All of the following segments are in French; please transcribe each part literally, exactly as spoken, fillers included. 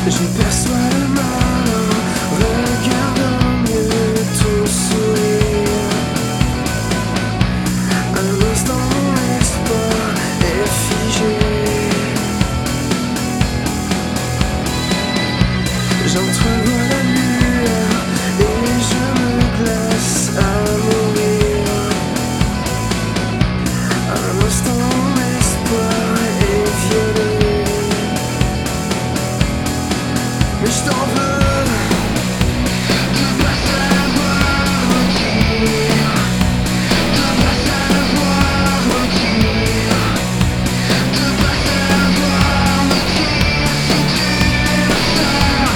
Je perçois le mal en regardant mieux ton sourire. Un instant mon espoir est figé. J'entrevois la lueur et je me glace à mourir. Un instant mon espoir est violé. Mais je t'en veux de pas savoir dire, de pas savoir dire, de pas savoir me dire si tu le sais.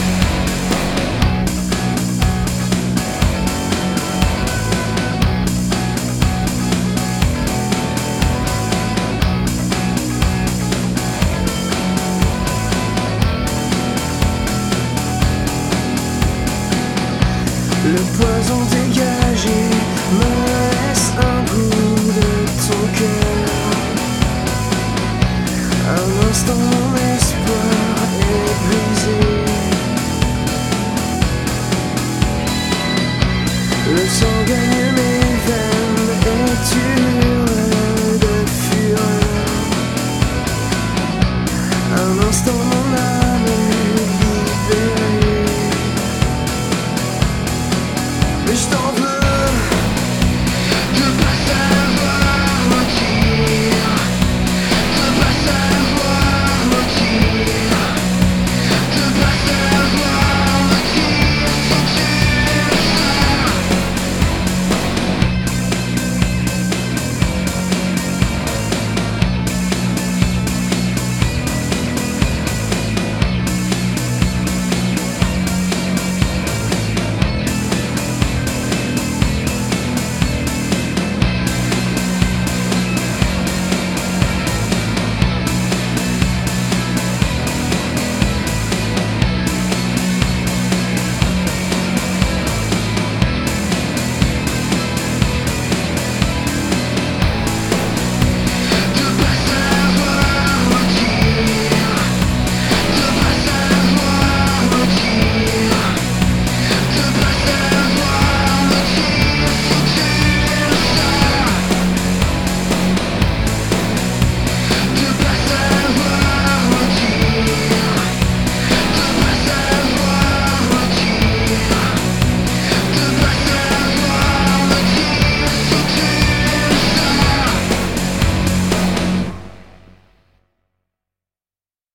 Le poison dégagé me laisse un bout de ton cœur. Un instant mon espoir est brisé. Le sang gagne mes veines et tu hurles de fureur. Un instant mon âme